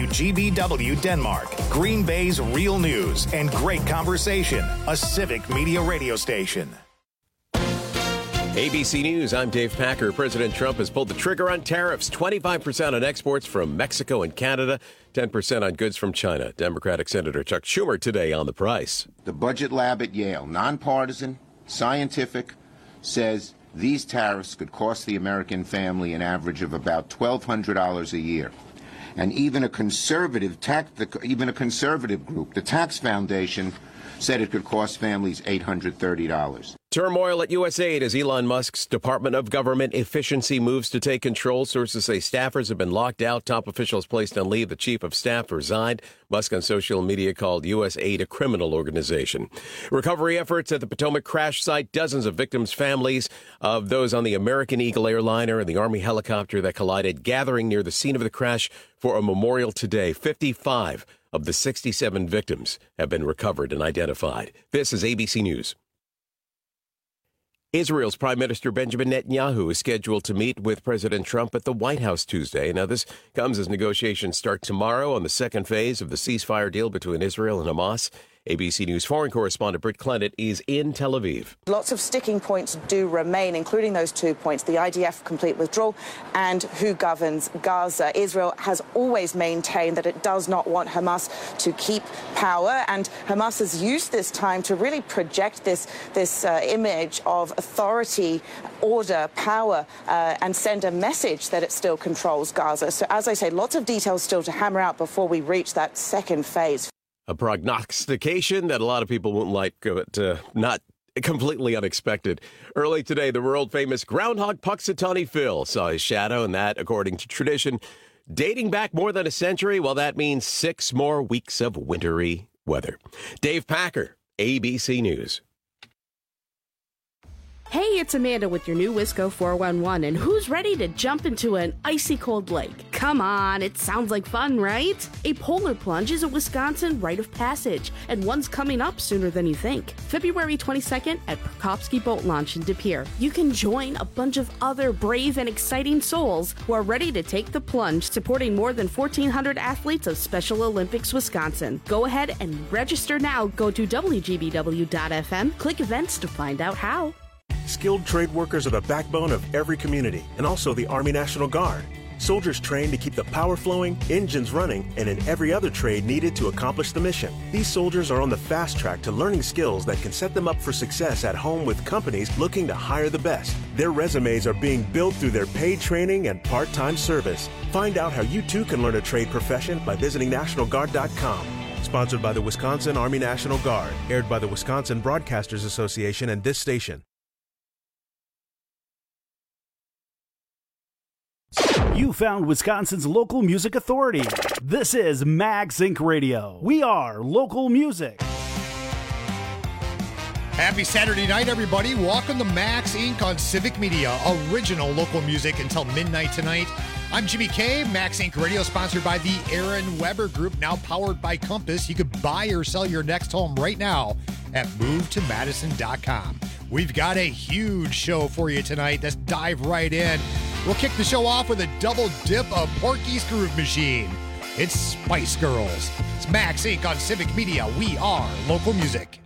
WGBW Denmark, Green Bay's real news and great conversation, a civic media radio station. ABC News, I'm Dave Packer. President Trump has pulled the trigger on tariffs, 25% on exports from Mexico and Canada, 10% on goods from China. Democratic Senator Chuck Schumer today on the price. The budget lab at Yale, nonpartisan, scientific, says these tariffs could cost the American family an average of about $1,200 a year. And even a conservative group, the Tax Foundation, said it could cost families $830. Turmoil at USAID as Elon Musk's Department of Government Efficiency moves to take control. Sources say staffers have been locked out. Top officials placed on leave. The chief of staff resigned. Musk on social media called USAID a criminal organization. Recovery efforts at the Potomac crash site. Dozens of victims' families of those on the American Eagle airliner and the Army helicopter that collided gathering near the scene of the crash for a memorial today. 55 of the 67 victims have been recovered and identified. This is ABC News. Israel's Prime Minister Benjamin Netanyahu is scheduled to meet with President Trump at the White House Tuesday. Now, this comes as negotiations start tomorrow on the second phase of the ceasefire deal between Israel and Hamas. ABC News foreign correspondent Britt Clennett is in Tel Aviv. Lots of sticking points do remain, including those 2 points, the IDF complete withdrawal and who governs Gaza. Israel has always maintained that it does not want Hamas to keep power, and Hamas has used this time to really project this image of authority, order, power, and send a message that it still controls Gaza. So, as I say, lots of details still to hammer out before we reach that second phase. A prognostication that a lot of people won't like, but not completely unexpected. Early today, the world-famous groundhog Punxsutawney Phil saw his shadow, and that, according to tradition, dating back more than a century. Well, that means 6 more weeks of wintry weather. Dave Packer, ABC News. Hey, it's Amanda with your new Wisco 411, and who's ready to jump into an icy cold lake? Come on, it sounds like fun, right? A polar plunge is a Wisconsin rite of passage, and one's coming up sooner than you think. February 22nd at Prokopsky Boat Launch in De Pere. You can join a bunch of other brave and exciting souls who are ready to take the plunge, supporting more than 1,400 athletes of Special Olympics Wisconsin. Go ahead and register now. Go to WGBW.FM, click events to find out how. Skilled trade workers are the backbone of every community, and also the Army National Guard. Soldiers trained to keep the power flowing, engines running, and in every other trade needed to accomplish the mission. These soldiers are on the fast track to learning skills that can set them up for success at home with companies looking to hire the best. Their resumes are being built through their paid training and part-time service. Find out how you too can learn a trade profession by visiting NationalGuard.com. Sponsored by the Wisconsin Army National Guard. Aired by the Wisconsin Broadcasters Association and this station. You found Wisconsin's local music authority. This is Max Inc. Radio. We are local music. Happy Saturday night, everybody. Welcome to Max Inc. on Civic Media. Original local music until midnight tonight. I'm Jimmy K. Max Inc. Radio, sponsored by the Aaron Weber Group, now powered by Compass. You could buy or sell your next home right now at MoveToMadison.com. We've got a huge show for you tonight. Let's dive right in. We'll kick the show off with a double dip of Porky's Groove Machine. It's Spice Girls. It's Max Inc. on Civic Media. We are local music.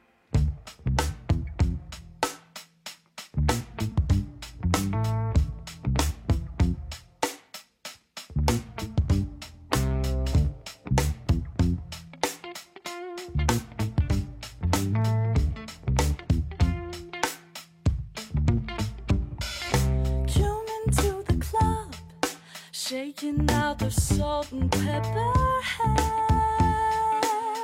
Shaking out the salt and pepper hair.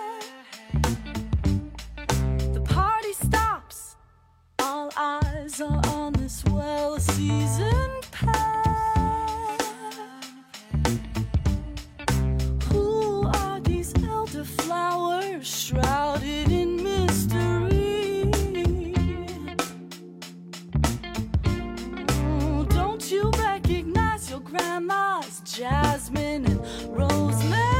The party stops. All eyes are on this well-seasoned pair. Who are these elderflowers shrouded in mystery? Oh, don't you recognize your grandma's jasmine and rosemary?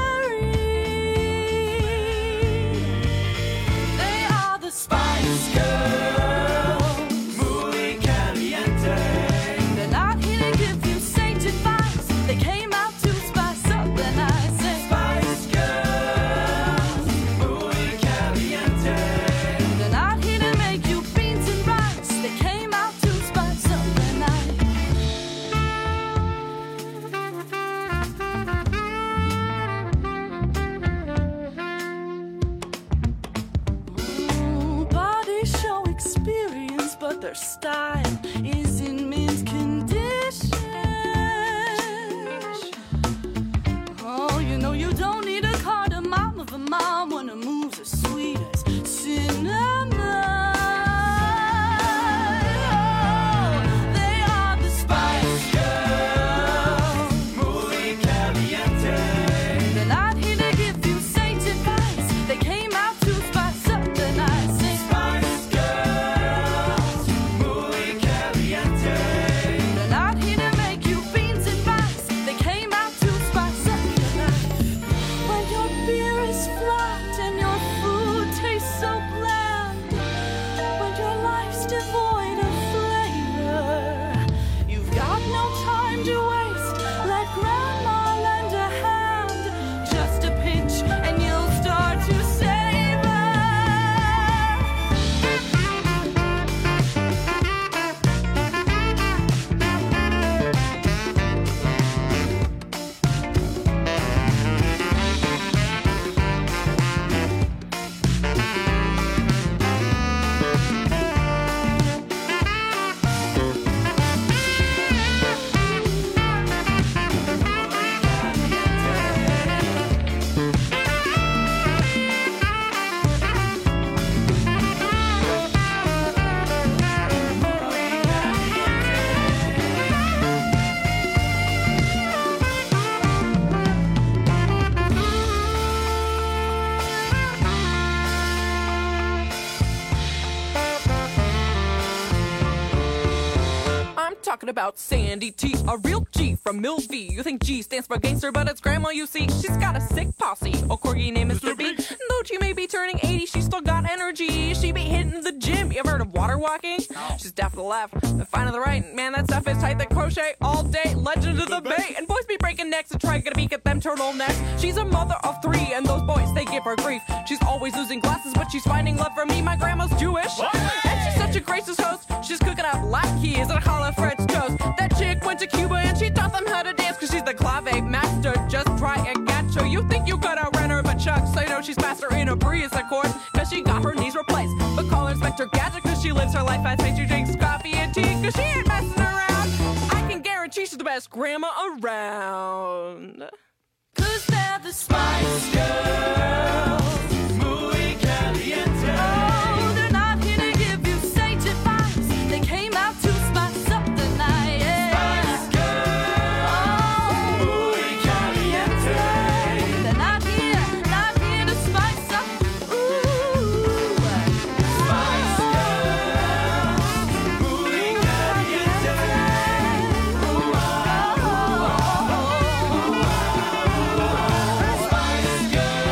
their style is in mint condition. Oh, you know you don't need a cardamom of a mom when her moves are sweet as cinnamon. Oh, they are the Spice Girls. Muy caliente. They're not here to give you sage advice. They came out to spice up the night. Sing Spice Girls. Muy caliente. They're not here to make you beans and rice. They came out to spice up the night. When your beer is flat and your food tastes so bland, when your life's devoid of flavor, you've got no time to waste. Let grandma lend a hand, just a pinch and you'll start to savor. I'm talking about Sandy T, a real G from Milvie. You think G stands for gangster, but it's grandma, you see. She's got a sick posse, a corgi named Mr. B. Though she may be turning 80, she's still got energy. She be hitting the gym. You ever heard of water walking? She's deaf to the left and fine to the right. Man, that stuff is tight. They crochet all day. Legend of the Bay. And boys be breaking necks and trying to beat at them turtlenecks. She's a mother of 3, and those boys, they give her grief. She's always losing glasses, but she's finding love from me. My grandma's Jewish. And she's such a gracious host. She's cooking up black keys and challah French toast. That chick went to Cuba and she taught them how to dance, cause she's the clave master. Just try and catch her. You think you could outrun her, but Chuck, so you know she's master in a breeze, of course, cause she got her knees replaced. But call her Inspector Gadget, cause she lives her life as she drinks coffee and tea, cause she ain't messing around. I can guarantee she's the best grandma around. Cause they're the Spice Girls. Muy caliente. Oh, they're not here to give you sage advice. They came out to spice up the night. Yeah. Spice Girls. Oh, muy caliente. They're not here to spice up. Ooh. Spice Girls. Muy caliente. Spice Girls.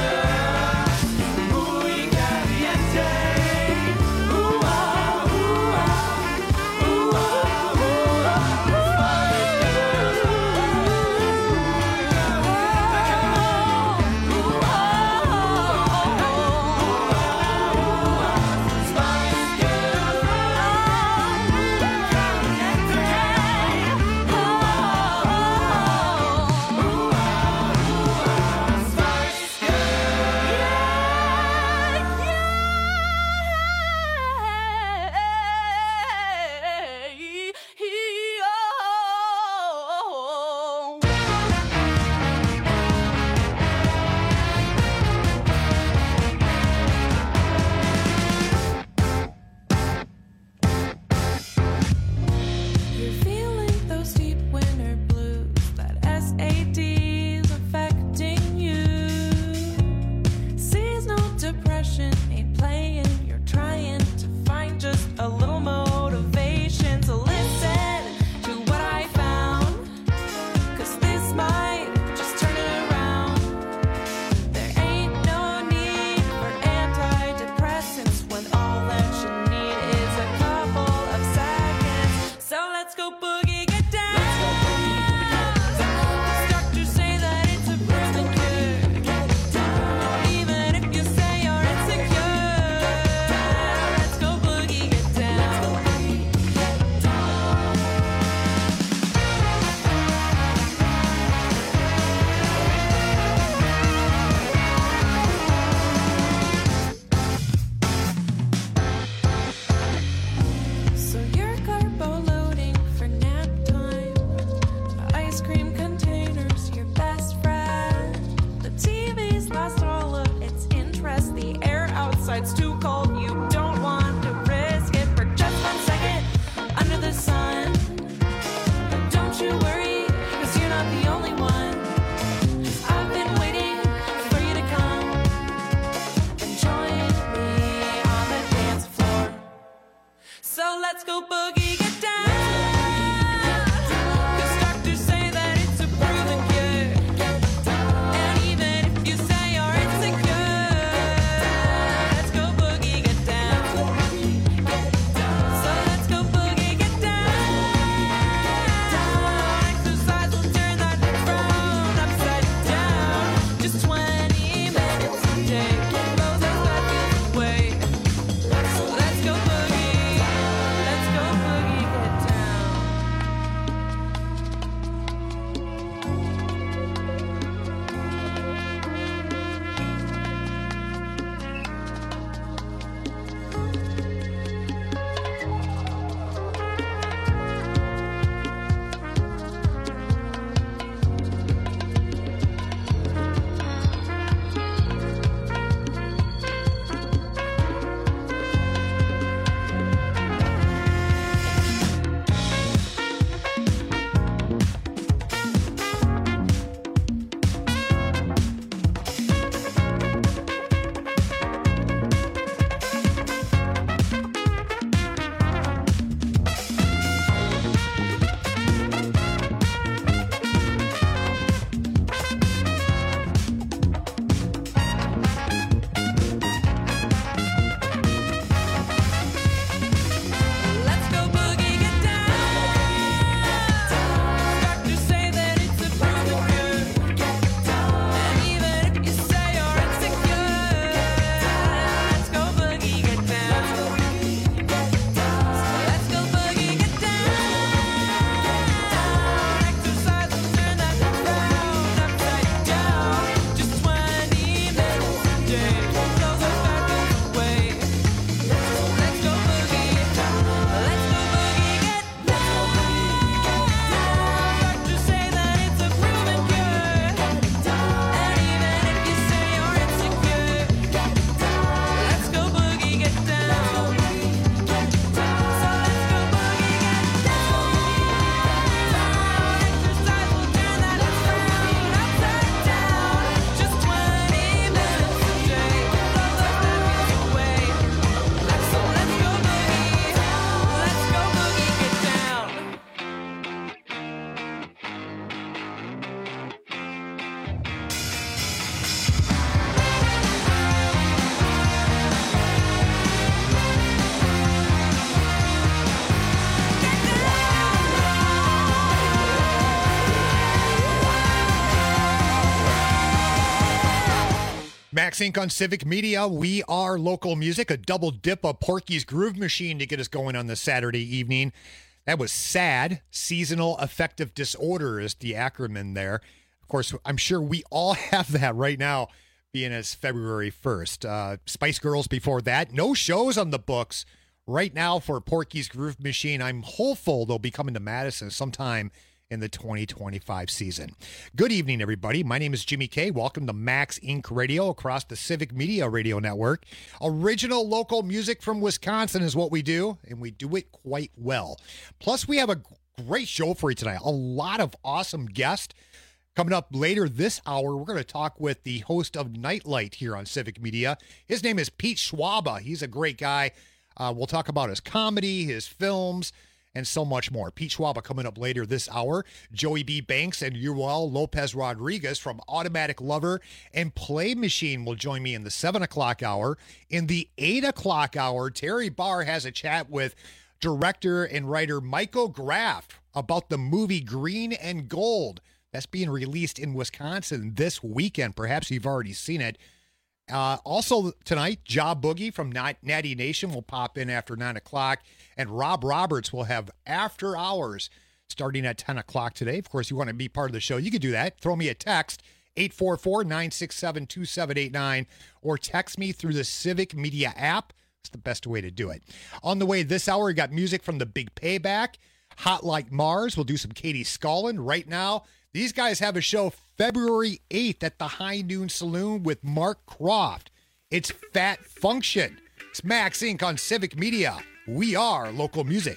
Max Inc. on Civic Media. We are local music, a double dip of Porky's Groove Machine to get us going on this Saturday evening. That was SAD, Seasonal Affective Disorder is the acronym there. Of course, I'm sure we all have that right now, being as February 1st. Spice Girls before that. No shows on the books right now for Porky's Groove Machine. I'm hopeful they'll be coming to Madison sometime in the 2025 season. Good evening, everybody. My name is Jimmy K. Welcome to Max Inc. Radio across the Civic Media Radio Network. Original local music from Wisconsin is what we do, and we do it quite well. Plus, we have a great show for you tonight. A lot of awesome guests. Coming up later this hour, we're going to talk with the host of Nightlight here on Civic Media. His name is Pete Schwaba. He's a great guy. We'll talk about his comedy, his films, and so much more. Pete Schwaba coming up later this hour. Joey B. Banks and Yuval Lopez Rodriguez from Automatic Lover and Play Machine will join me in the 7 o'clock hour. In the 8 o'clock hour, Terry Barr has a chat with director and writer Michael Graff about the movie Green and Gold. That's being released in Wisconsin this weekend. Perhaps you've already seen it. Also tonight, Job Boogie from Natty Nation will pop in after 9 o'clock, and Rob Roberts will have After Hours starting at 10 o'clock today. Of course, you want to be part of the show, you can do that. Throw me a text, 844-967-2789, or text me through the Civic Media app. It's the best way to do it. On the way this hour, we got music from The Big Payback, Hot Like Mars. We'll do some Katie Scullin. Right now, these guys have a show February 8th at the High Noon Saloon with Mark Croft. It's Fat Function. It's Max Inc. on Civic Media. We are local music.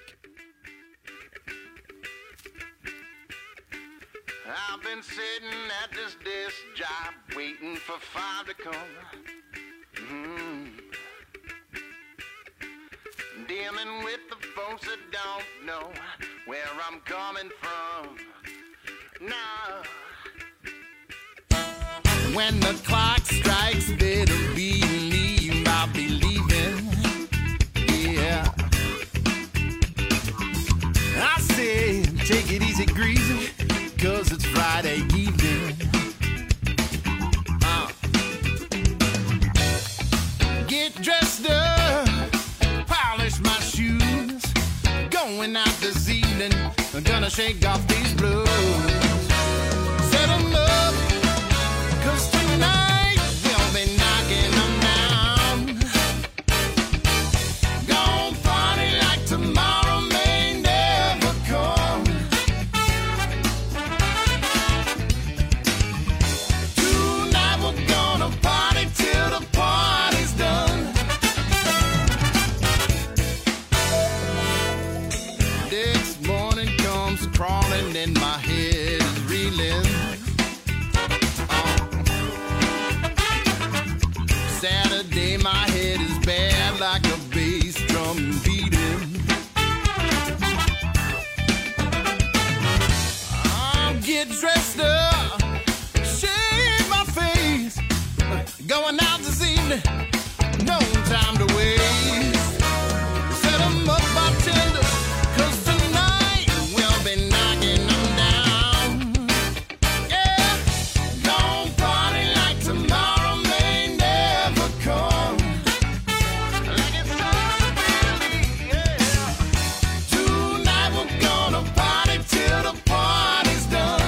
I've been sitting at this desk job waiting for 5 to come. Dealing with the folks that don't know where I'm coming from. Now, when the clock strikes, better believe I'll be leaving. Yeah, I say take it easy, greasy, 'cause it's Friday evening. Get dressed up, polish my shoes, going out this evening, I'm gonna shake off these blues. Set 'em up, 'cause tonight we'll be knocking 'em down. Gonna party like tomorrow may never come. Tonight we're gonna party till the party's done. This morning comes crawling and my head is reeling. Saturday, my head is bad like a bass drum beating. I'll get dressed up, shave my face, going out this evening, no time to waste. Set 'em up, bartender, 'cause tonight we'll be knocking 'em down. Yeah, gonna party like tomorrow may never come. Like it's time to believe, yeah. Tonight we're gonna party till the party's done.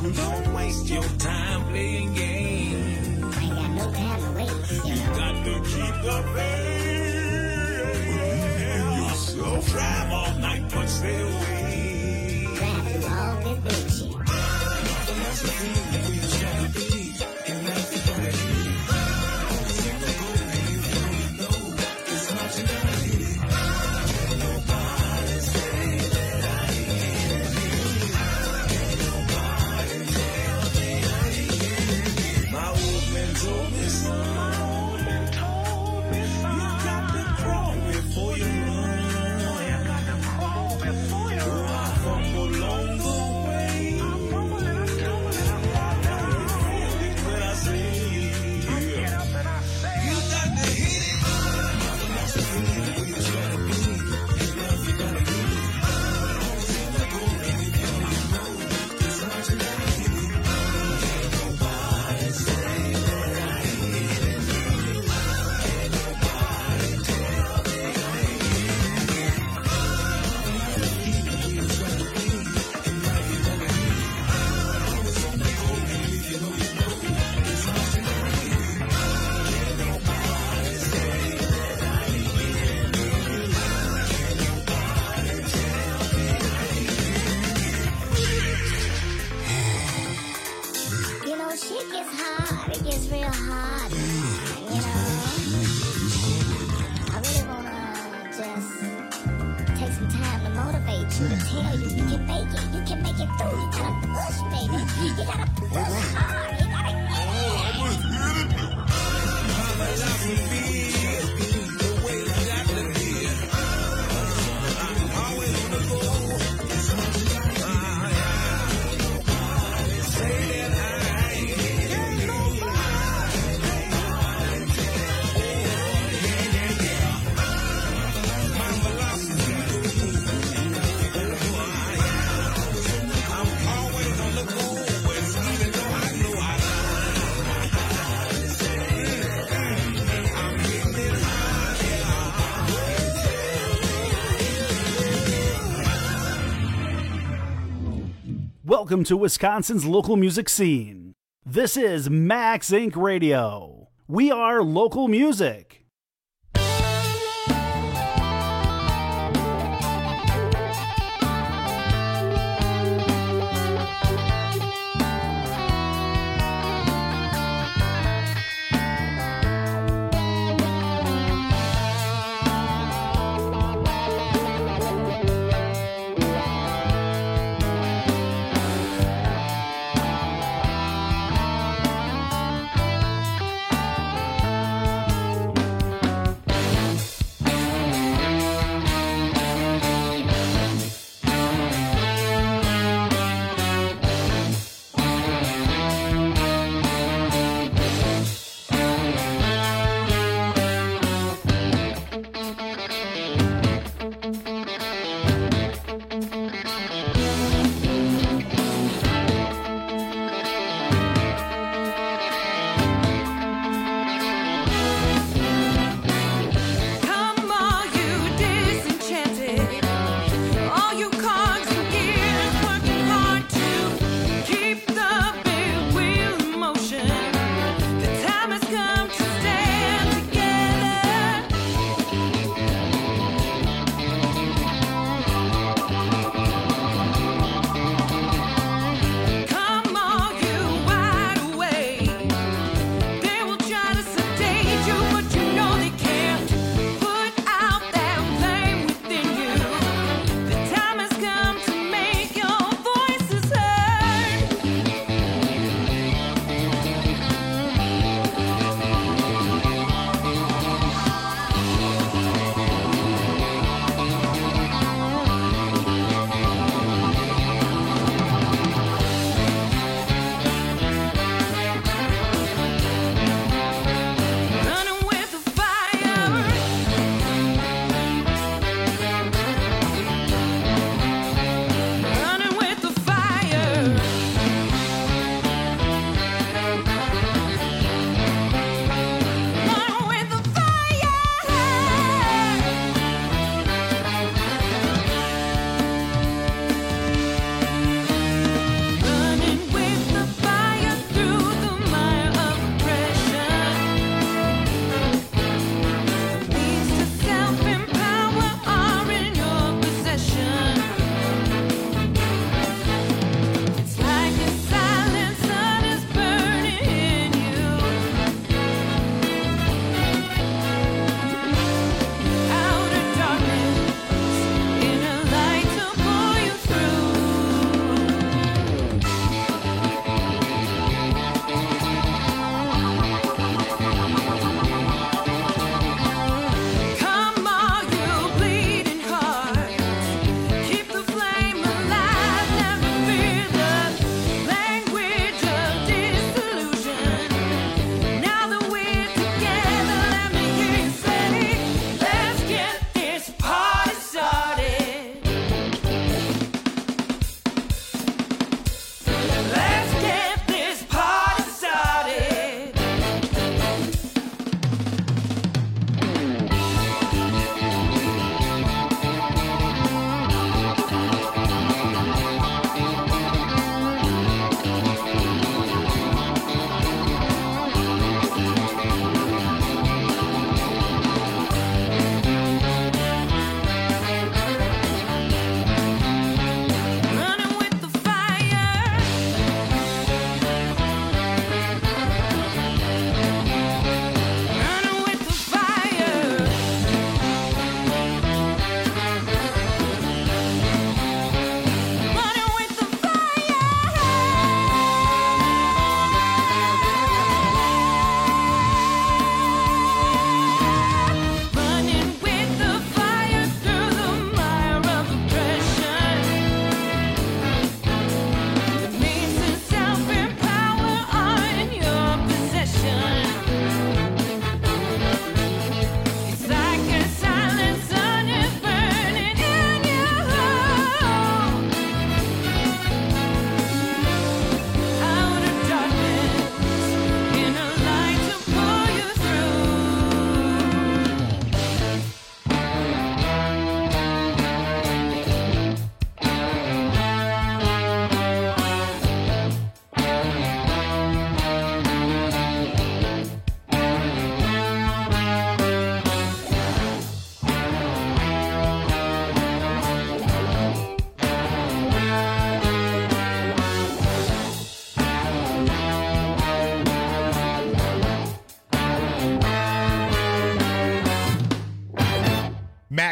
Don't waste your time playing games. I ain't got no time to waste. You got to keep the faith. So drive all night, but stay away. Drive through all this bullshit. Welcome to Wisconsin's local music scene. This is Max Inc. Radio. We are local music.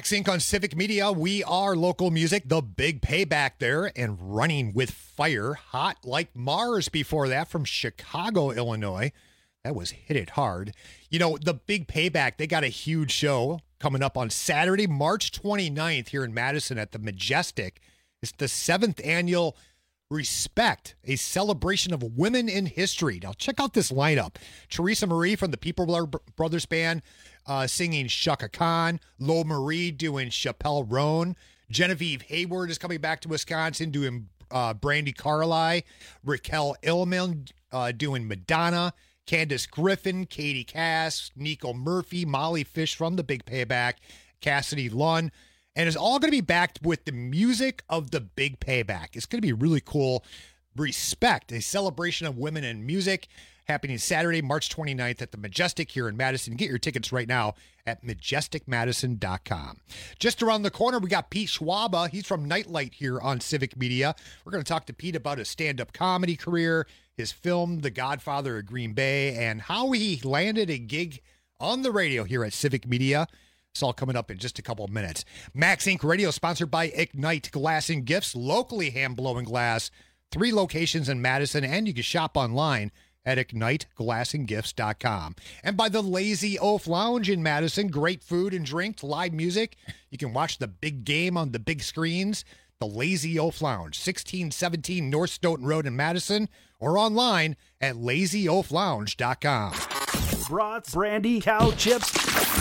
Max Inc. on Civic Media. We are local music, the big payback there, and Running with Fire, Hot Like Mars before that from Chicago, Illinois. That was Hit It Hard. You know, the big payback, they got a huge show coming up on Saturday, March 29th here in Madison at the Majestic. It's the 7th annual Respect, a celebration of women in history. Now, check out this lineup. Teresa Marie from the People Brothers Band singing Shaka Khan. Lo Marie doing Chappelle Roan. Genevieve Hayward is coming back to Wisconsin doing Brandy Carly. Raquel Illman doing Madonna. Candace Griffin, Katie Cass, Nico Murphy, Molly Fish from The Big Payback, Cassidy Lunn. And it's all going to be backed with the music of The Big Payback. It's going to be really cool. Respect, a celebration of women in music, happening Saturday, March 29th at the Majestic here in Madison. Get your tickets right now at majesticmadison.com. Just around the corner, we got Pete Schwaba. He's from Nightlight here on Civic Media. We're going to talk to Pete about his stand-up comedy career, his film, The Godfather of Green Bay, and how he landed a gig on the radio here at Civic Media. It's all coming up in just a couple of minutes. Max Inc. Radio, sponsored by Ignite Glass and Gifts, locally hand-blowing glass. 3 locations in Madison, and you can shop online at IgniteGlassandGifts.com. And by the Lazy Oaf Lounge in Madison, great food and drink, live music. You can watch the big game on the big screens. The Lazy Oaf Lounge, 1617 North Stoughton Road in Madison, or online at LazyOafLounge.com. Brats, brandy, cow chips,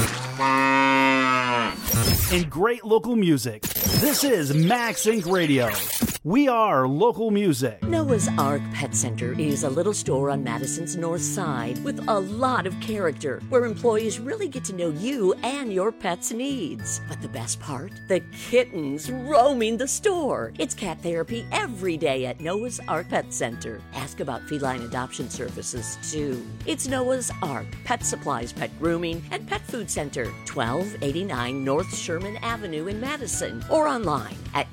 and great local music. This is Max Inc. Radio. We are local music. Noah's Ark Pet Center is a little store on Madison's north side with a lot of character, where employees really get to know you and your pet's needs. But the best part? The kittens roaming the store. It's cat therapy every day at Noah's Ark Pet Center. Ask about feline adoption services, too. It's Noah's Ark Pet Supplies, Pet Grooming, and Pet Food Center, 1289 North Sherman Avenue in Madison, or online at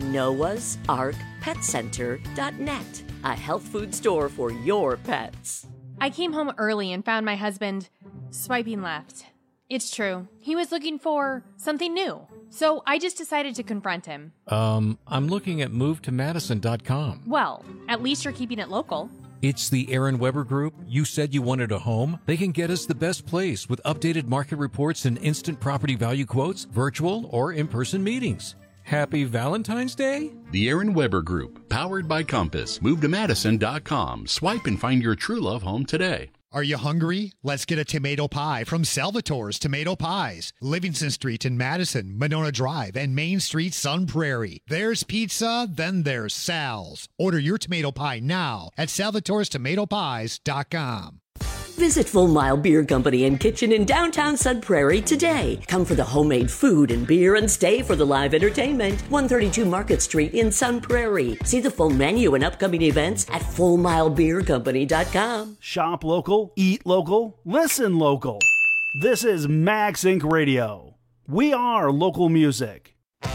noahsarkpetcenter.net, a health food store for your pets. I came home early and found my husband swiping left. It's true. He was looking for something new. So I just decided to confront him. I'm looking at movetomadison.com. Well, at least you're keeping it local. It's the Aaron Weber Group. You said you wanted a home. They can get us the best place with updated market reports and instant property value quotes, virtual or in-person meetings. Happy Valentine's Day? The Aaron Weber Group, powered by Compass. Move to Madison.com. Swipe and find your true love home today. Are you hungry? Let's get a tomato pie from Salvatore's Tomato Pies. Livingston Street in Madison, Monona Drive, and Main Street, Sun Prairie. There's pizza, then there's Sal's. Order your tomato pie now at salvatorestomatopies.com. Visit Full Mile Beer Company and Kitchen in downtown Sun Prairie today. Come for the homemade food and beer and stay for the live entertainment. 132 Market Street in Sun Prairie. See the full menu and upcoming events at FullMileBeerCompany.com. Shop local, eat local, listen local. This is Max Inc. Radio. We are local music.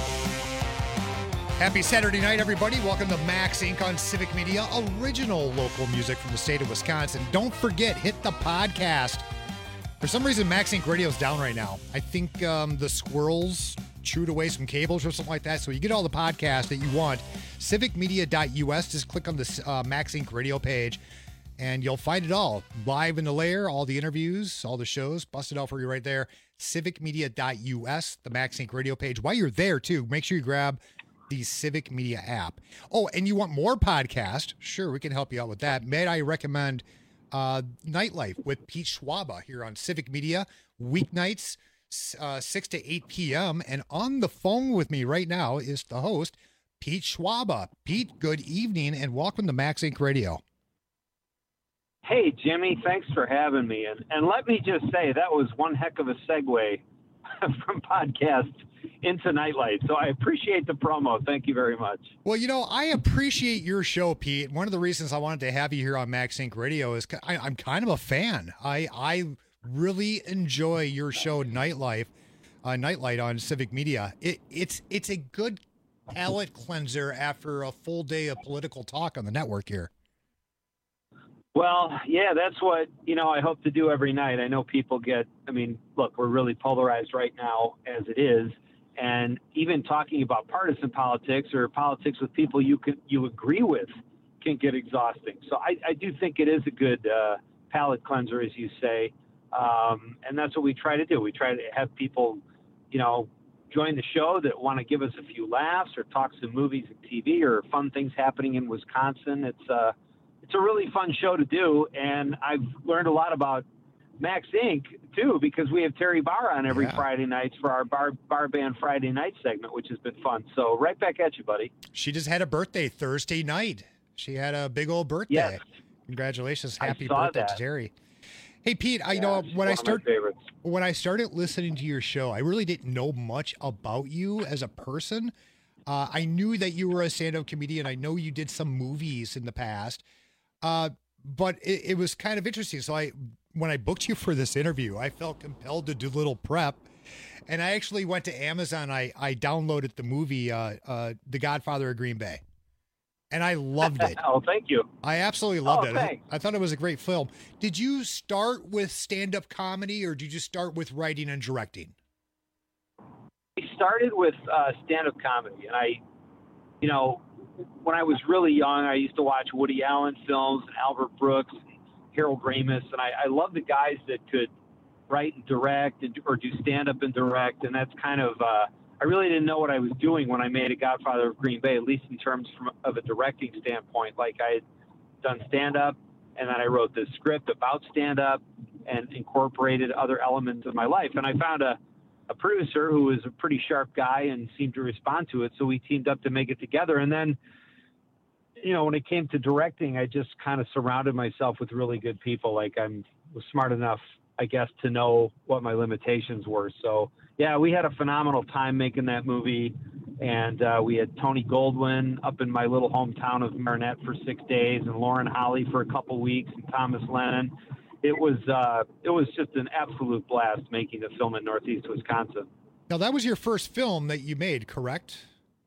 Happy Saturday night, everybody. Welcome to Max Inc. on Civic Media, original local music from the state of Wisconsin. Don't forget, hit the podcast. For some reason, Max Inc. Radio is down right now. I think the squirrels chewed away some cables or something like that. So you get all the podcasts that you want. Civicmedia.us, just click on the Max Inc. Radio page, and you'll find it all. Live in the layer, all the interviews, all the shows, busted out for you right there. Civicmedia.us, the Max Inc. Radio page. While you're there, too, make sure you grab the Civic Media app. Oh, and you want more podcasts? Sure, we can help you out with that. May I recommend Nightlife with Pete Schwaba here on Civic Media, weeknights, 6 to 8 p.m. And on the phone with me right now is the host, Pete Schwaba. Pete, good evening and welcome to Max Inc. Radio. Hey, Jimmy, thanks for having me. And let me just say, that was one heck of a segue from podcast into Nightlight. So I appreciate the promo. Thank you very much. Well, you know, I appreciate your show, Pete. One of the reasons I wanted to have you here on Max Inc. Radio is I'm kind of a fan. I really enjoy your show, Nightlight on Civic Media. It's a good palate cleanser after a full day of political talk on the network here. Well, yeah, that's what, I hope to do every night. I know people look, we're really polarized right now as it is. And even talking about partisan politics or politics with people you agree with can get exhausting. So I do think it is a good palate cleanser, as you say. And that's what we try to do. We try to have people, join the show that want to give us a few laughs or talk some movies and TV or fun things happening in Wisconsin. It's a really fun show to do. And I've learned a lot about Max Inc. too, because we have Terry Barr on every Friday nights for our bar band Friday night segment, which has been fun. So right back at you, buddy. She just had a birthday Thursday night. She had a big old birthday. Yes. Congratulations. Happy birthday to Terry. Hey, Pete, when I started listening to your show, I really didn't know much about you as a person. I knew that you were a stand-up comedian. I know you did some movies in the past, but it was kind of interesting. So when I booked you for this interview, I felt compelled to do a little prep, and I actually went to Amazon. I downloaded the movie The Godfather of Green Bay. And I loved it. Oh, thank you. I absolutely loved it. Thanks. I thought it was a great film. Did you start with stand-up comedy, or did you start with writing and directing? I started with stand-up comedy. And when I was really young, I used to watch Woody Allen films and Albert Brooks and Harold Ramis. And I love the guys that could write and direct or do stand-up and direct. And that's kind of... I really didn't know what I was doing when I made A Godfather of Green Bay, at least in terms of a directing standpoint. Like, I had done stand-up, and then I wrote this script about stand-up and incorporated other elements of my life. And I found a producer who was a pretty sharp guy and seemed to respond to it, so we teamed up to make it together. And then, when it came to directing, I just kind of surrounded myself with really good people. Like, I was smart enough, I guess, to know what my limitations were. So, yeah, we had a phenomenal time making that movie, and we had Tony Goldwyn up in my little hometown of Marinette for 6 days, and Lauren Holly for a couple weeks, and Thomas Lennon. It was just an absolute blast making the film in Northeast Wisconsin. Now, that was your first film that you made, correct?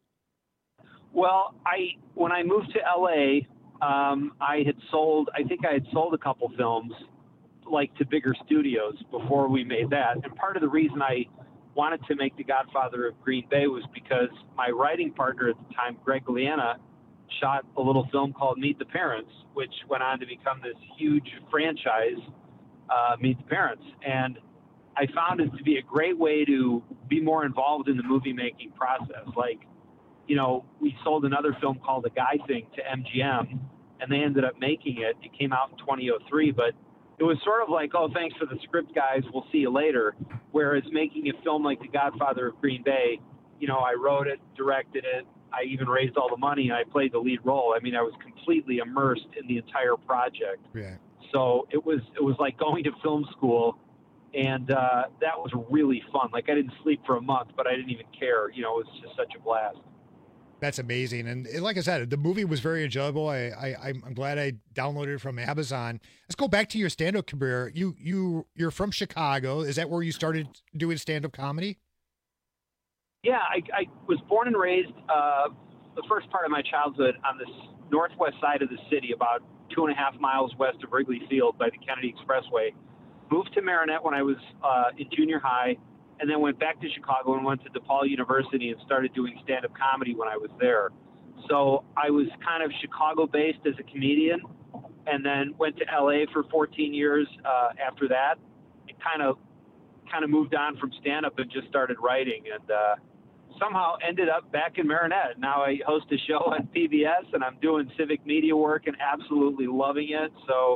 Well, when I moved to LA, I had sold a couple films, like, to bigger studios before we made that. And part of the reason I wanted to make The Godfather of Green Bay was because my writing partner at the time, Greg Liana, shot a little film called Meet the Parents, which went on to become this huge franchise, Meet the Parents. And I found it to be a great way to be more involved in the movie making process. Like, we sold another film called The Guy Thing to MGM, and they ended up making it. It came out in 2003, but it was sort of like, oh, thanks for the script, guys. We'll see you later. Whereas making a film like The Godfather of Green Bay, I wrote it, directed it. I even raised all the money, and I played the lead role. I mean, I was completely immersed in the entire project. Yeah. So it was like going to film school, and that was really fun. Like, I didn't sleep for a month, but I didn't even care. It was just such a blast. That's amazing. And like I said, the movie was very enjoyable. I'm glad I downloaded it from Amazon. Let's go back to your stand-up career. You're from Chicago. Is that where you started doing stand-up comedy? Yeah, I was born and raised the first part of my childhood on this northwest side of the city, about 2.5 miles west of Wrigley Field by the Kennedy Expressway. Moved to Marinette when I was in junior high, and then went back to Chicago and went to DePaul University and started doing stand-up comedy when I was there. So I was kind of Chicago-based as a comedian, and then went to LA for 14 years after that. It kind of moved on from stand-up and just started writing, and somehow ended up back in Marinette. Now I host a show on PBS, and I'm doing civic media work and absolutely loving it. So,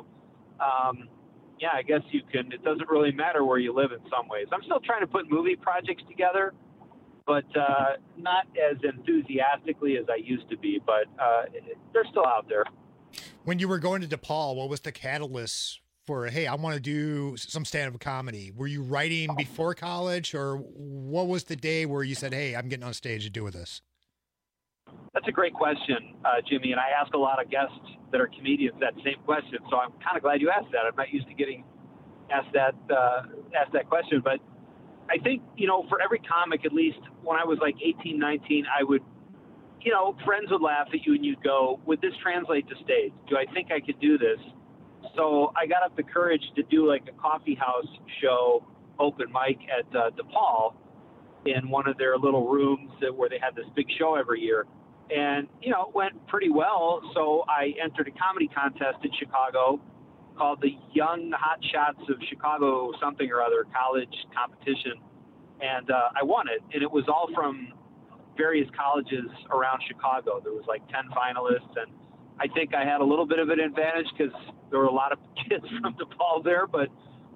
yeah, I guess it doesn't really matter where you live in some ways. I'm still trying to put movie projects together, but not as enthusiastically as I used to be, but they're still out there. When you were going to DePaul, what was the catalyst for, hey, I want to do some stand-up comedy? Were you writing before college, or what was the day where you said, hey, I'm getting on stage to do this? That's a great question, Jimmy, and I ask a lot of guests that are comedians that same question, so I'm kind of glad you asked that. I'm not used to getting asked that question, but I think, for every comic, at least when I was like 18, 19, I would, friends would laugh at you and you'd go, would this translate to stage? Do I think I could do this? So I got up the courage to do like a coffee house show open mic at DePaul. in one of their little rooms where they had this big show every year. And, you know, it went pretty well. So I entered a comedy contest in Chicago called the Young Hot Shots of Chicago something or other college competition. And I won it. And it was all from various colleges around Chicago. There was like 10 finalists. And I think I had a little bit of an advantage because there were a lot of kids from DePaul there. But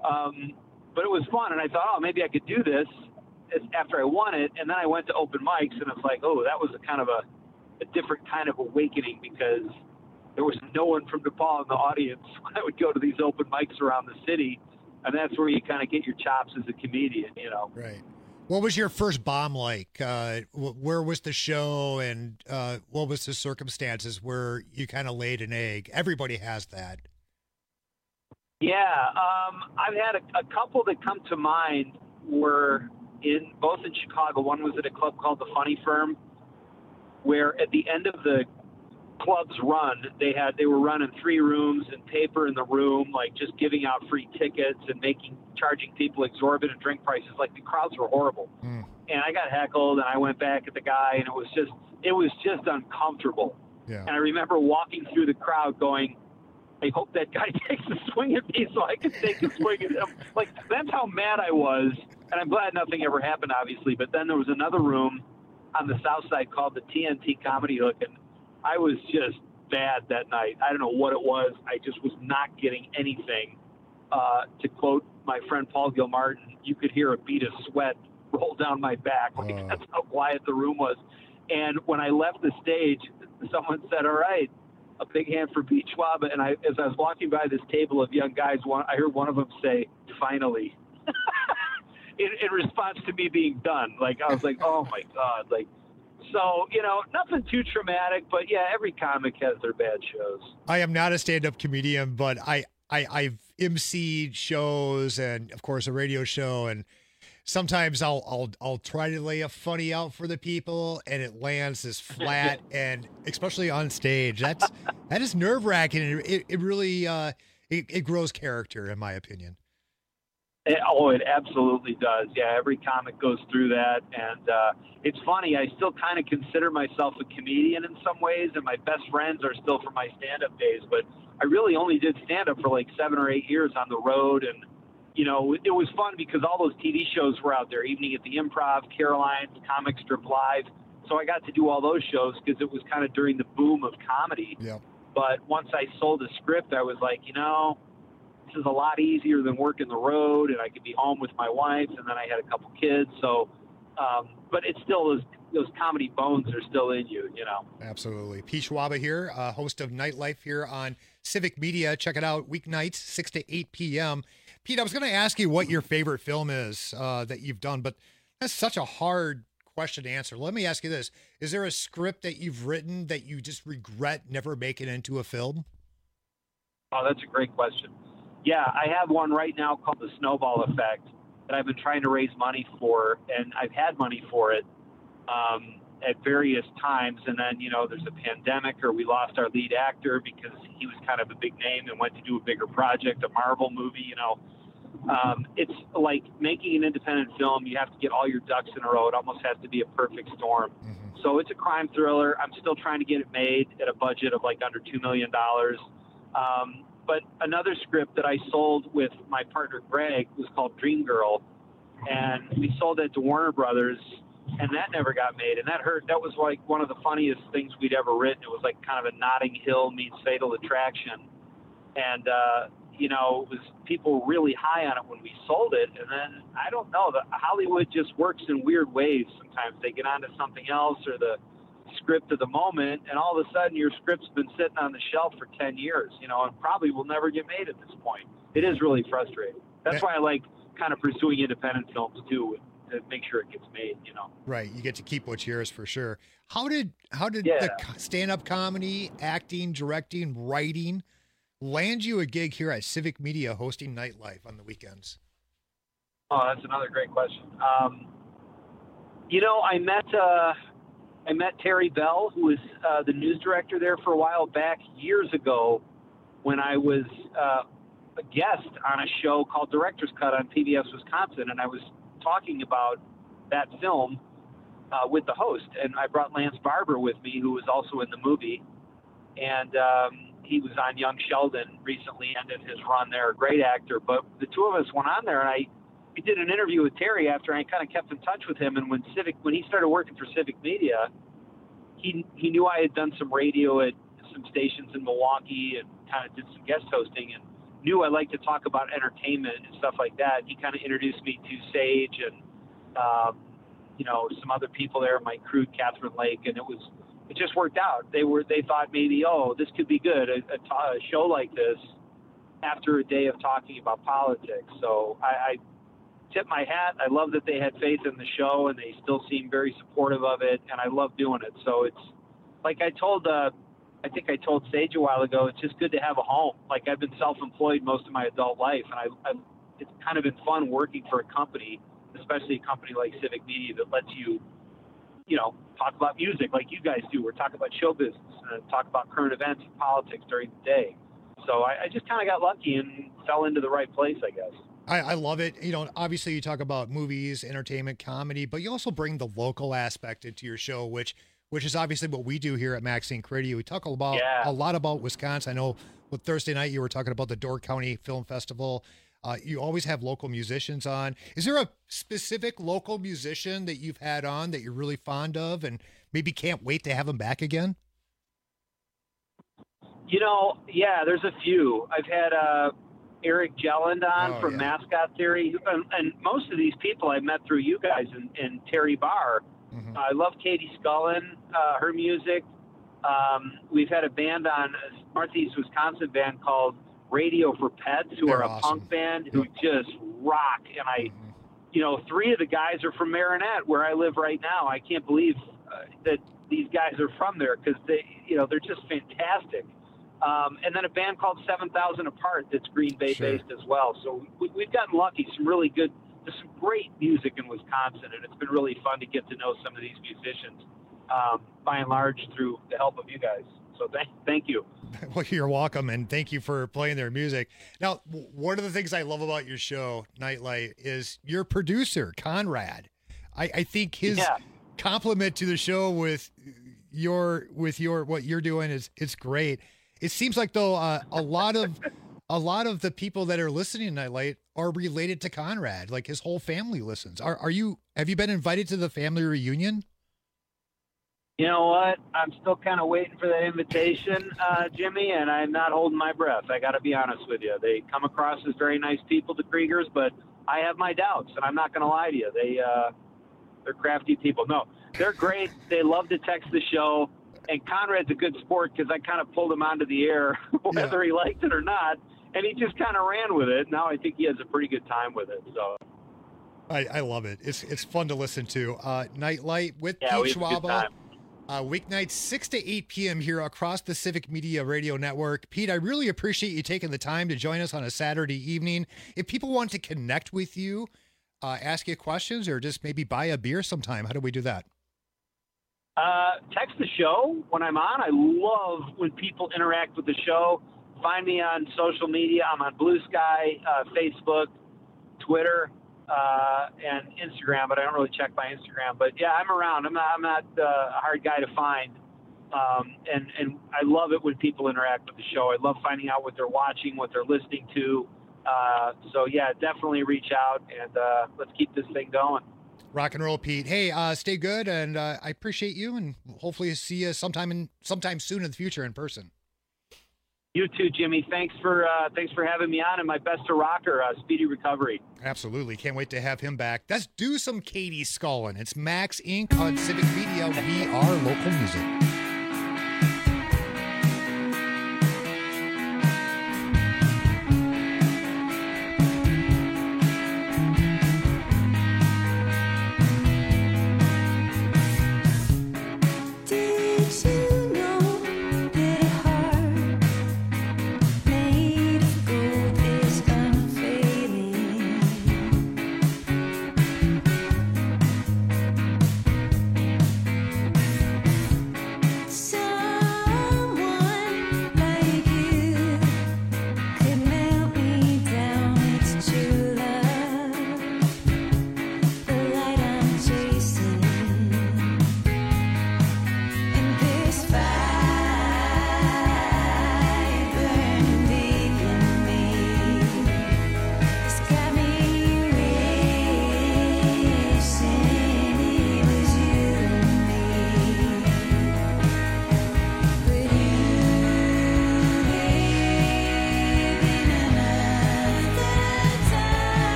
it was fun. And I thought, oh, maybe I could do this after I won it. And then I went to open mics, and it's like, oh, that was a kind of a different kind of awakening, because there was no one from DePaul in the audience when I would go to these open mics around the city. And that's where you kind of get your chops as a comedian, you know. Right. What was your first bomb like? Where was the show, and what was the circumstances where you kind of laid an egg? Everybody has that. Yeah. I've had a couple that come to mind were both in Chicago. One was at a club called the Funny Firm, where at the end of the club's run, they were running 3 rooms and paper in the room, like just giving out free tickets and charging people exorbitant drink prices. Like, the crowds were horrible. And I got heckled, and I went back at the guy, and it was just uncomfortable. Yeah. And I remember walking through the crowd going, I hope that guy takes a swing at me so I can take a swing at him. Like, that's how mad I was. And I'm glad nothing ever happened, obviously. But then there was another room on the south side called the TNT Comedy Hook, and I was just bad that night. I don't know what it was. I just was not getting anything. To quote my friend Paul Gilmartin, you could hear a bead of sweat roll down my back. Like, that's how quiet the room was. And when I left the stage, someone said, all right, a big hand for Pete Schwab. And as I was walking by this table of young guys, I heard one of them say, finally, in response to me being done. Like, I was like, oh my God. Like, so, you know, nothing too traumatic, but yeah, every comic has their bad shows. I am not a stand-up comedian, but I've emceed shows and, of course, a radio show, and sometimes I'll try to lay a funny out for the people, and it lands as flat, and especially on stage, that is nerve-wracking. And it really it grows character, in my opinion. It absolutely does. Yeah, every comic goes through that. And it's funny, I still kind of consider myself a comedian in some ways, and my best friends are still from my stand-up days. But I really only did stand-up for like 7 or 8 years on the road. And, you know, it was fun because all those TV shows were out there, Evening at the Improv, Caroline's, Comic Strip Live. So I got to do all those shows because it was kind of during the boom of comedy. Yeah. But once I sold a script, I was like, you know, this is a lot easier than working the road, and I could be home with my wife, and then I had a couple kids. So, but it's still those comedy bones are still in you, you know. Absolutely. Pete Schwaba here, host of Nightlife here on Civic Media. Check it out weeknights, 6 to 8 p.m. Pete, I was going to ask you what your favorite film is that you've done, but that's such a hard question to answer. Let me ask you this. Is there a script that you've written that you just regret never making into a film? Oh, that's a great question. Yeah, I have one right now called The Snowball Effect that I've been trying to raise money for, and I've had money for it at various times. And then, you know, there's a pandemic, or we lost our lead actor because he was kind of a big name and went to do a bigger project, a Marvel movie, you know. It's like making an independent film. You have to get all your ducks in a row. It almost has to be a perfect storm. Mm-hmm. So it's a crime thriller. I'm still trying to get it made at a budget of like under $2 million. But another script that I sold with my partner Greg was called Dream Girl, and we sold that to Warner Brothers, and that never got made. And that hurt. That was like one of the funniest things we'd ever written. It was like kind of a Notting Hill meets Fatal Attraction. And, you know, it was people were really high on it when we sold it. And then, I don't know, Hollywood just works in weird ways. Sometimes they get onto something else or the script of the moment, and all of a sudden your script's been sitting on the shelf for 10 years, you know, and probably will never get made at this point. It is really frustrating. That's why I like kind of pursuing independent films too, to make sure it gets made, you know. Right. You get to keep what's yours for sure. How did the stand-up comedy, acting, directing, writing land you a gig here at Civic Media hosting Nightlife on the weekends? Oh, that's another great question. You know, I met Terry Bell, who was the news director there for a while back years ago when I was a guest on a show called Director's Cut on PBS Wisconsin, and I was talking about that film with the host. And I brought Lance Barber with me, who was also in the movie. And he was on Young Sheldon recently, ended his run there, a great actor. But the two of us went on there, and we did an interview with Terry after I kind of kept in touch with him. And when he started working for Civic Media, he knew I had done some radio at some stations in Milwaukee and kind of did some guest hosting, and knew I liked to talk about entertainment and stuff like that. He kind of introduced me to Sage and, some other people there, Mike Crude, Catherine Lake, and it just worked out. They thought maybe, this could be good, a show like this after a day of talking about politics. So I tip my hat. I love that they had faith in the show, and they still seem very supportive of it, and I love doing it. So it's like I think I told Sage a while ago, it's just good to have a home. Like, I've been self-employed most of my adult life, and it's kind of been fun working for a company, especially a company like Civic Media that lets you, talk about music like you guys do, or talk about show business, and talk about current events and politics during the day. So I just kind of got lucky and fell into the right place, I guess. I love it. Obviously you talk about movies, entertainment, comedy, but you also bring the local aspect into your show, which is obviously what we do here at Max Inc. Radio. We talk a lot about Wisconsin. I know with Thursday night you were talking about the Door County Film Festival. You always have local musicians on. Is there a specific local musician that you've had on that you're really fond of and maybe can't wait to have them back again? Yeah, there's a few. I've had Eric Jelland on from Mascot Theory, and most of these people I met through you guys and Terry Barr. Mm-hmm. I love Katie Scullin, her music. We've had a band on, a Northeast Wisconsin band called Radio for Pets, who are a punk band who just rock. And three of the guys are from Marinette, where I live right now. I can't believe that these guys are from there, because they're just fantastic. And then a band called 7,000 Apart that's Green Bay based as well. So we've gotten lucky. There's some great music in Wisconsin, and it's been really fun to get to know some of these musicians, by and large, through the help of you guys. So thank you. Well, you're welcome, and thank you for playing their music. Now, one of the things I love about your show, Nightlight, is your producer, Conrad. I think his compliment to the show with your what you're doing is great. It seems like, though, a lot of the people that are listening to Nightlight are related to Conrad. Like, his whole family listens. Have you been invited to the family reunion? You know what? I'm still kind of waiting for that invitation, Jimmy, and I'm not holding my breath. I got to be honest with you. They come across as very nice people, the Kriegers, but I have my doubts, and I'm not going to lie to you. They're crafty people. No, they're great. They love to text the show, and Conrad's a good sport because I kind of pulled him onto the air, whether he liked it or not, and he just kind of ran with it. Now I think he has a pretty good time with it. So I love it. It's fun to listen to. Nightlight with Pete Schwaba. Weeknights 6 to 8 p.m. here across the Civic Media Radio Network. Pete, I really appreciate you taking the time to join us on a Saturday evening. If people want to connect with you, ask you questions, or just maybe buy a beer sometime, how do we do that? Text the show when I'm on. I love when people interact with the show. Find me on social media. I'm on Blue Sky, Facebook, Twitter, and Instagram, but I don't really check my Instagram. But yeah, I'm around. I'm not a hard guy to find. And I love it when people interact with the show. I love finding out what they're watching, what they're listening to. So yeah, definitely reach out, and let's keep this thing going. Rock and roll, Pete. Hey, stay good, and I appreciate you, and hopefully see you sometime soon in the future in person. You too, Jimmy. Thanks for having me on, and my best to Rocker. Speedy recovery. Absolutely. Can't wait to have him back. Let's do some Katie Scullin. It's Max Inc. on Civic Media. We are local music.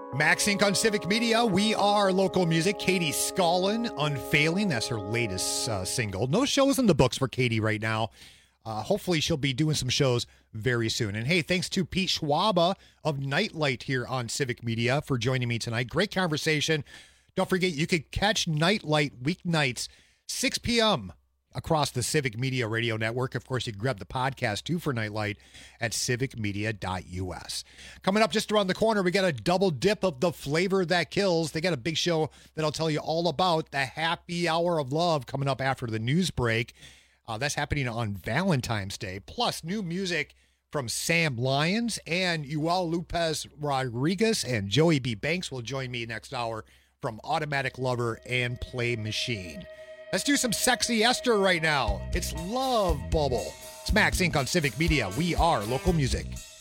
Max Inc. on Civic Media. We are local music. Katie Scullin, Unfailing. That's her latest single. No shows in the books for Katie right now. Hopefully she'll be doing some shows very soon. And hey, thanks to Pete Schwaba of Nightlight here on Civic Media for joining me tonight. Great conversation. Don't forget, you can catch Nightlight weeknights, 6 p.m. across the Civic Media radio network. Of course, you can grab the podcast too for Nightlight at civicmedia.us. Coming up just around the corner, we got a double dip of the flavor that kills. They got a big show that I'll tell you all about. The Happy Hour of Love coming up after the news break. That's happening on Valentine's Day. Plus, new music from Sam Lyons and Joel Lopez Rodriguez, and Joey B. Banks will join me next hour from Automatic Lover and Play Machine. Let's do some sexy Esther right now. It's Love Bubble. It's Max Inc. on Civic Media. We are local music.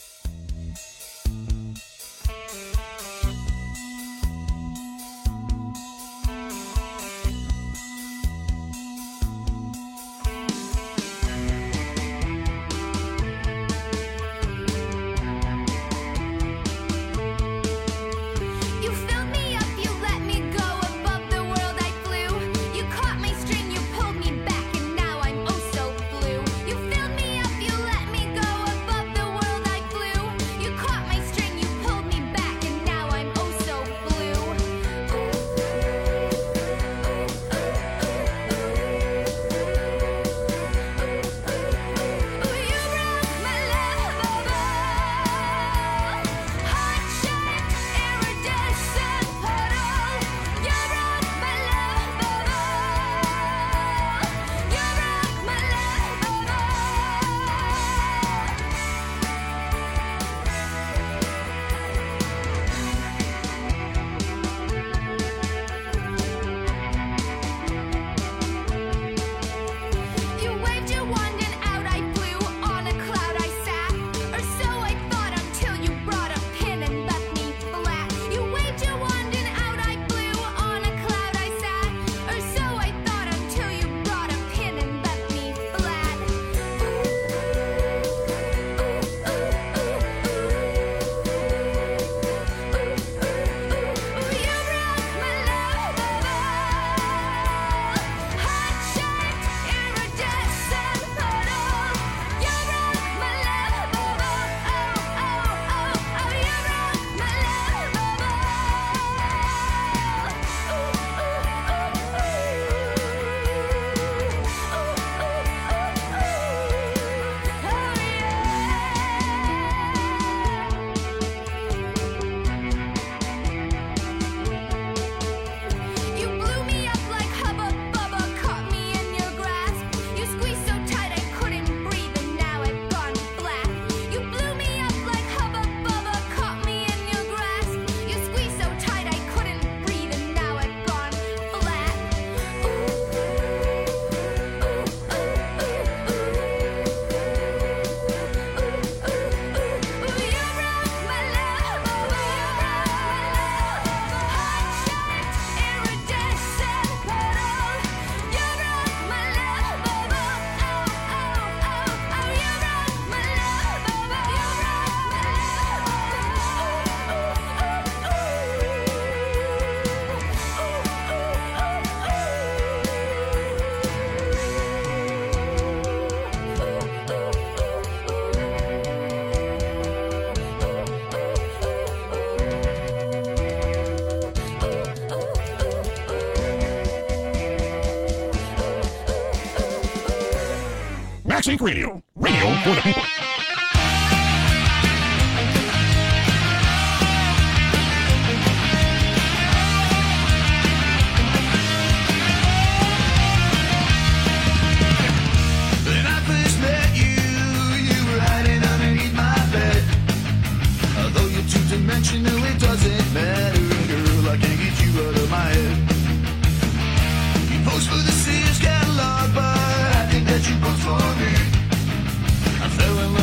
Max Inc. Radio. Radio for the people. When I first met you, you were hiding underneath my bed. Although you're two-dimensional, it doesn't matter, girl, I can't get you out of my head. You post for the Sears catalog, but I think that you post for me. I fell in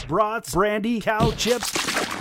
brats, brandy, cow chips,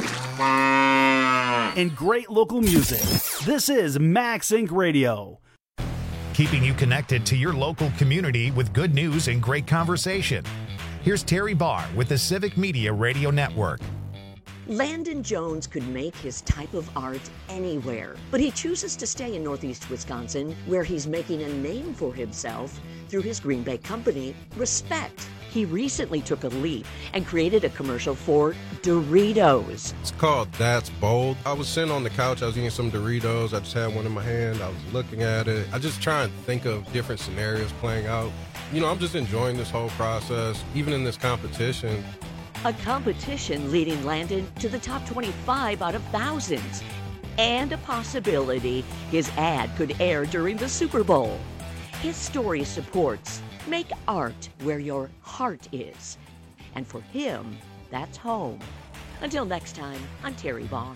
and great local music. This is Max Inc. Radio. Keeping you connected to your local community with good news and great conversation. Here's Terry Barr with the Civic Media Radio Network. Landon Jones could make his type of art anywhere, but he chooses to stay in Northeast Wisconsin, where he's making a name for himself through his Green Bay company, Respect. He recently took a leap and created a commercial for Doritos. It's called That's Bold. I was sitting on the couch, I was eating some Doritos, I just had one in my hand, I was looking at it. I just try and think of different scenarios playing out. You know, I'm just enjoying this whole process, even in this competition. A competition leading Landon to the top 25 out of thousands. And a possibility his ad could air during the Super Bowl. His story supports make art where your heart is. And for him, that's home. Until next time, I'm Terry Vaughn.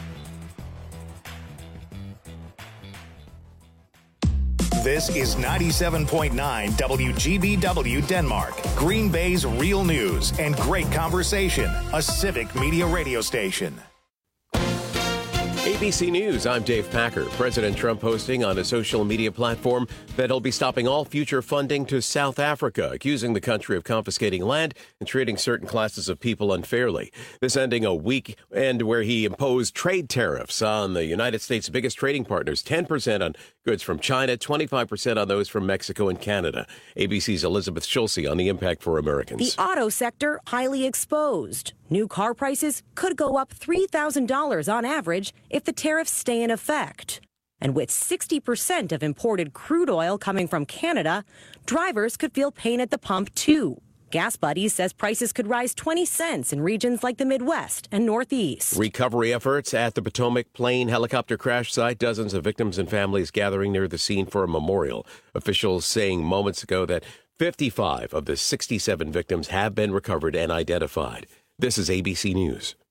This is 97.9 WGBW Denmark, Green Bay's real news and great conversation, a Civic Media radio station. ABC News, I'm Dave Packer. President Trump posting on a social media platform that he'll be stopping all future funding to South Africa, accusing the country of confiscating land and treating certain classes of people unfairly. This ending a weekend where he imposed trade tariffs on the United States' biggest trading partners, 10% on goods from China, 25% on those from Mexico and Canada. ABC's Elizabeth Schulze on the impact for Americans. The auto sector highly exposed. New car prices could go up $3,000 on average if the tariffs stay in effect. And with 60% of imported crude oil coming from Canada, drivers could feel pain at the pump too. Gas Buddies says prices could rise 20 cents in regions like the Midwest and Northeast. Recovery efforts at the Potomac plane helicopter crash site. Dozens of victims and families gathering near the scene for a memorial. Officials saying moments ago that 55 of the 67 victims have been recovered and identified. This is ABC News.